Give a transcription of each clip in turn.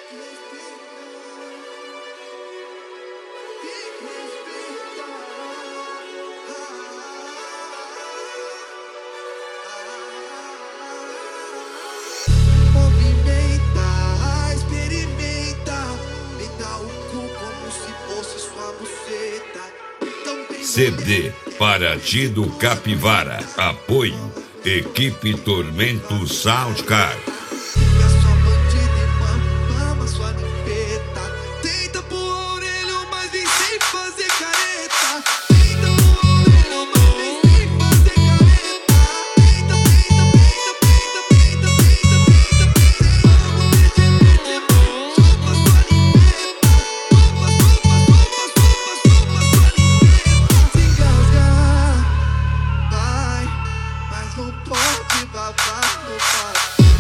Movimenta, experimenta, me dá o cu como se fosse sua buceta. CD Paraty do Capivara. Apoio Equipe Tormento Soundcar. Fica sua bandida e mama sua limpeta. Tenta pro orelho, mas vem sem fazer careta. Tenta pro orelho, mas vem sem fazer careta. Tenta, tenta, tenta, tenta, tenta, tenta, tenta, tenta. Chupa sua limpeta. Chupa, chupa, chupa, chupa, chupa sua limpeta. Se engasgar, vai, mas não pode babar no papo.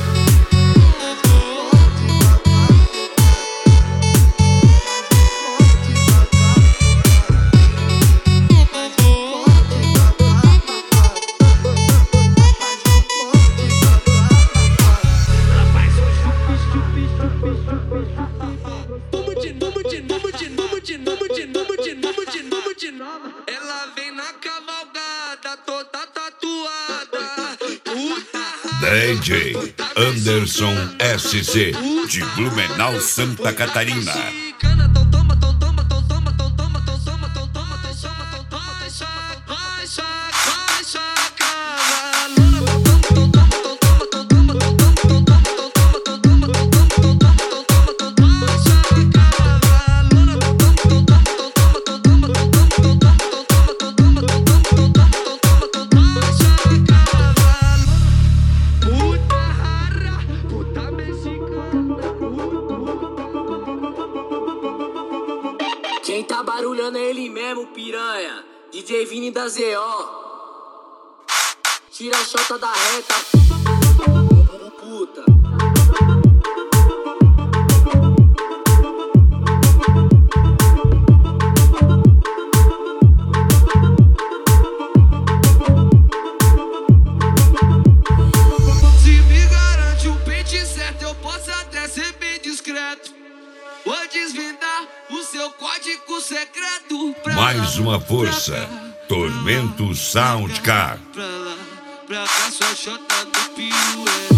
Ela vem na cavalgada toda tatuada. DJ Anderson SC de Blumenau, Santa Catarina. Quem tá barulhando é ele mesmo, piranha. DJ Vini da ZO. Tira a chota da reta, puta. Se me garante o pente certo, eu posso até ser bem discreto. Vou desvendar o seu código secreto. Mais uma força. Tormento Soundcar. Pra lá, pra cá, sua chota do piué.